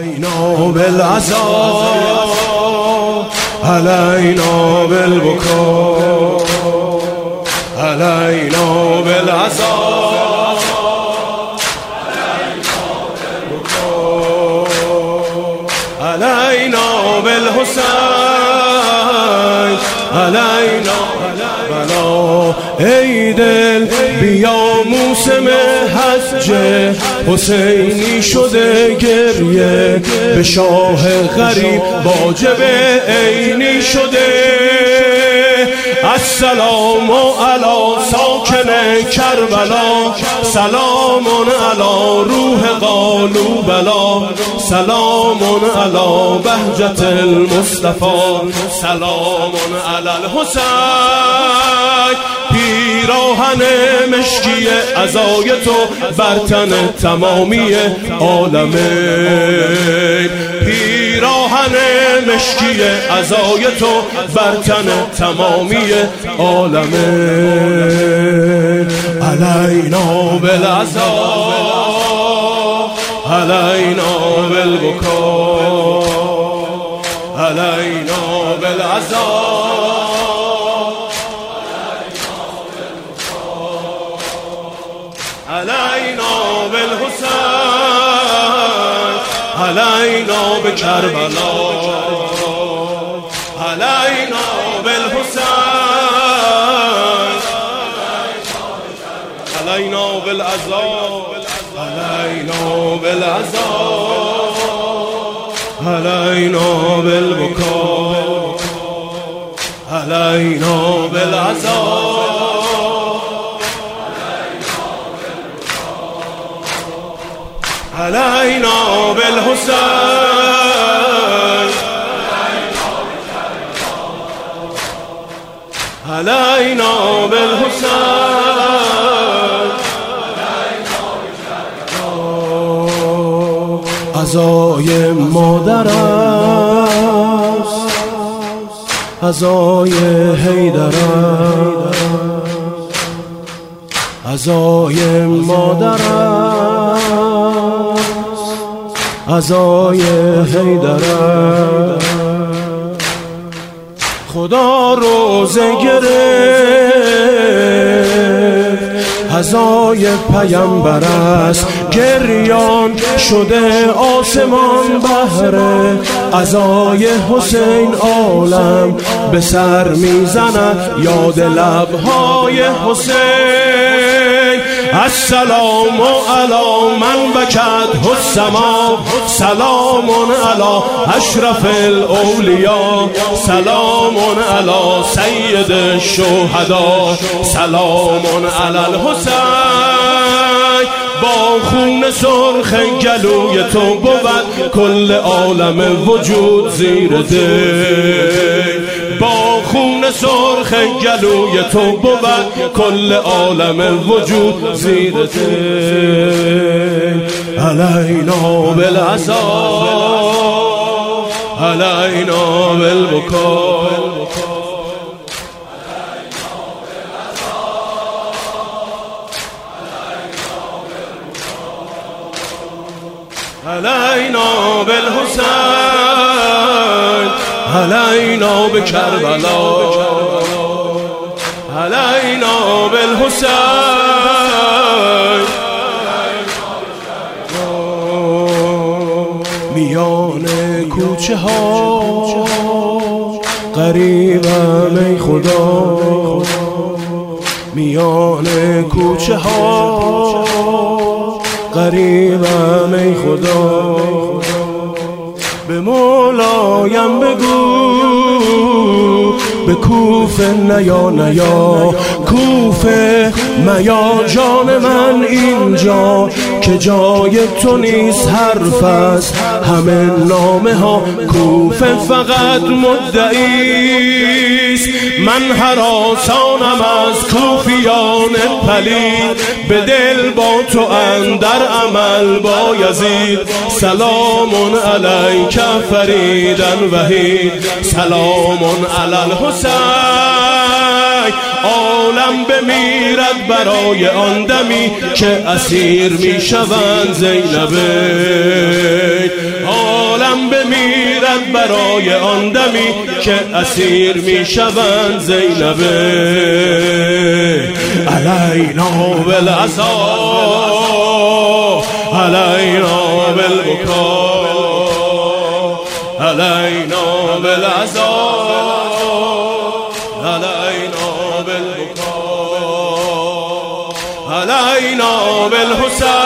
علینا بالعذاب علینا بالبکا علینا بالعذاب علینا بالحسین علینا بلا. ای دل بیا موسم حج حسینی شده گریه، به شاه غریب واجب عینی شده. السلام علی ساکن کربلا، سلام علی روح قالوا بلا، سلام علی بهجت المصطفى، سلام علی الحسین. پیراهن مشکی عزای تو بر تن تمامی عالمین، پیراهن مشکی عزای تو بر تن تمامی عالمین. علینا بالعذاب علینا بالبکا علینا بالعذاب علینا بالحسین علینا بکربلا علینا بالحسین علینا بالعذاب علینا بالعذاب علینا بالبکا علینا بالعذاب علینا بالحسین علینا بالحسین. عزای مادر است، عزای حیدر است، عزای مادر است، عزای حیدر است. خدا روزه گرفت، عزای پیامبر است، گریان شده آسمان بهره عزای حسین. عالم به سر میزند یاد لبهای حسین. السلام علی من بکت السما، سلام علی اشرف الاولیا، سلام علی سید الشهدا، سلام علی الحسین. با خون سرخ گلوی تو بود کل عالم وجود زیر دی، با خون سرخ گلوی تو بود کل عالم وجود زیر دی. علینا بالعذاب علینا بالبکا علینا بالحسین علینا بکربلا علینا بالحسین. میان کوچه ها غریبم ای خدا، میان کوچه ها غریبم ای خدا. به مولایم بگو به کوفه نیا نیا، کوفه میا جان من اینجا که جای تو نیست. حرف است همه نامه ها، کوفه فقط مدعیست. من هراسانم از کوفیان پلید، به دل با تو اندر عمل با یزید. سلام علیک فریدا وحید، سلام علی الحسین. عالم بمیرد برای آن دمی که اسیر می شوند زینبین. بمیرد برای آن دمی که اسیر می شوند زینب. علینا بالعزا علینا بالبکا علینا بالعزا علینا بالبکا علینا بالحسین